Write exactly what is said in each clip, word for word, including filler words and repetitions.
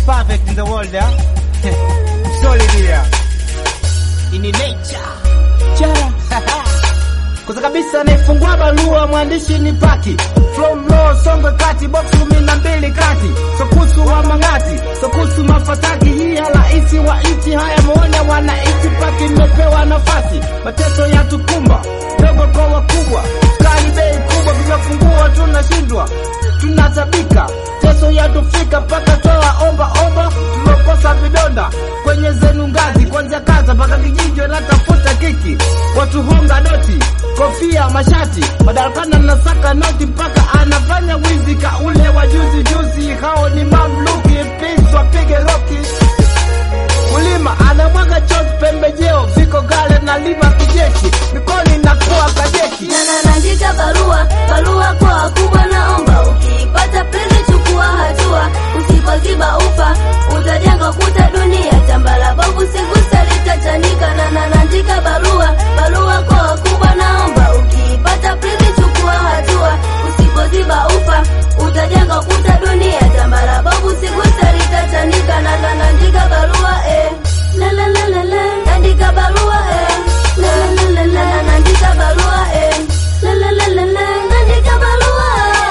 perfect in the world, yeah? Solid here. In nature. Chara. Kwanza kabisa naifungua barua mwandishi ni Paki. From low Songwe kati box kumi na mbili kati. Sokusu wa mangati, sokusu mafataki. Hii halaisi wa iti haya muone wanaichi Paki mepewa nafasi. Mateso ya tukumba, dogo kwa wakubwa. Kali bei kubwa vinafungua tunashindwa. Tunatabika, teso ya tufika paka toa omba omba. Tulokosa vidonda, kwenye zenu ngazi. Kwanza kaza paka kijiji natafuta kiki. Watu honga doti, kofia mashati. Madarakana nasaka noti mpaka anafanya wizi. Kaule wa juzi juzi, hao ni mamluki. Piswa pige roki. Ulima anamwaga chozi pembejeo. Viko gale na lima kijeshi. Mikoni na kuwa kajeki. Nana naandika barua, barua kwa wakubwa naomba. Ukipata pezi chukua hatua. Usipoziba ufa, utajenga kuta dunia. Tambala babu sigusa litachanika. Nana naandika barua, barua kwa wakubwa naomba. Ukipata pezi chukua hatua. Usipoziba ufa, utajenga kuta dunia. Tambala babu sigusa litachanika. Nana naandika barua eh. La la la la la, naandika barua eh. La la la la la, naandika barua eh. La la la la la, naandika barua.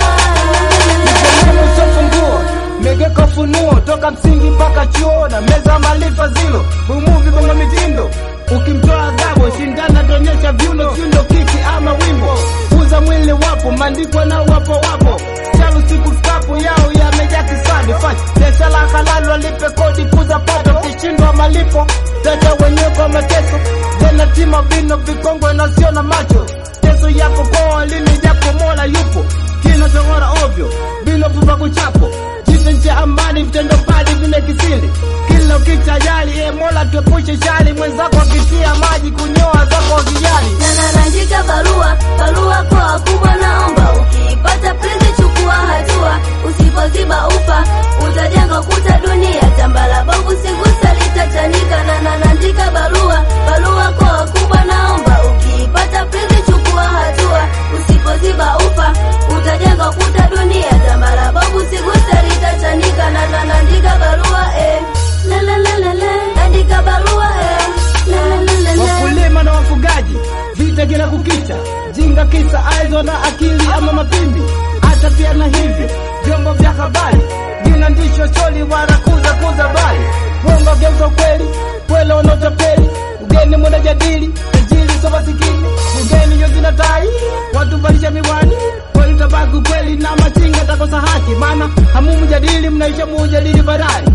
Usofunguo, megeko funuo. Toka msingi mpaka chuo na meza malifa zilo. Bumuvi bonga mitindo. Ukimtoa gabo, shindana tonyesha viuno. Viuno kiki ama wimbo. Uza mwili wapo, mandiko na wapo wapo. Chalu siku skapu yao ya meja kisadi. Fash, biashara halali walipe kodi kuza pato. Kishindwa malipo, tata wenyewe kwa mateso. Jena tima vino vikongwe na sio na macho. Teso yako kwa lini japo mola yupo. Kino tongora ovyo, bilo pupa kuchapo. Jipenche amani vitendo padi vine kisili. Kila ukicha jali, e mola tuepushe shali. Mwenzako akitia maji kunyoa zako wakijali. Nana naandika barua, barua kwa wakubwa naomba. Ukipata pezi chukua hatua. Usipoziba ufa, utajenga kuta dunia. Tambala babu sigusa litachanika. Nana naandika barua, barua kwa wakubwa naomba. Ukipata pezi chukua hatua. Usipoziba ufa, utajenga kuta dunia. Tambala babu sigusa litachanika. Nana naandika barua eh. La la la la la, naandika barua eh. La la la la la. Wakulima na wafugaji, vita kila kukicha. Jinga kisa aizo na akili ama mapimbi. Hata pia na hivyo, vyombo vya habari vina ndisho soli wanakuza kuza bali. Wongo geuza kweli, kweli onotapeli. Ugeni muna jadili, tajiri soba sikini. Ugeni yozina tai, watu valisha miwani. Kweli tabaku kweli na machinga takosa haki. Mana hamu mjadili mnaisha mujadili barari.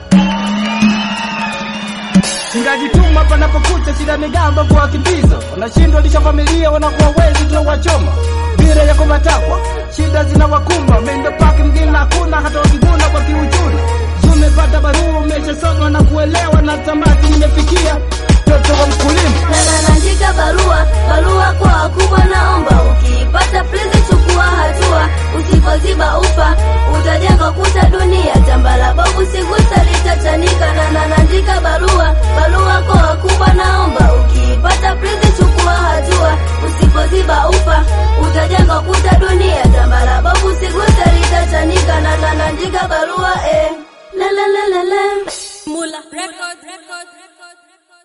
Singajituma panapokucha shida migamba kwa wakimbizo. Wanashindwa lisha familia wanakuwa wezi tunawachoma. Bira ya kumatakwa, shida zinawakumba. Mendo paki mgina hakuna hata wakiguna kwa kiuchuna. Zumepata barua umeshasoma na kuelewa na tamati nimefikia. Toto wa mkulima. Nana naandika barua, barua kwa wakubwa naomba. Ukipata pezi chukua hatua. Usipoziba ufa, utajenga kuta dunia. Tambala babu sigusa litachanika. Nana naandika barua.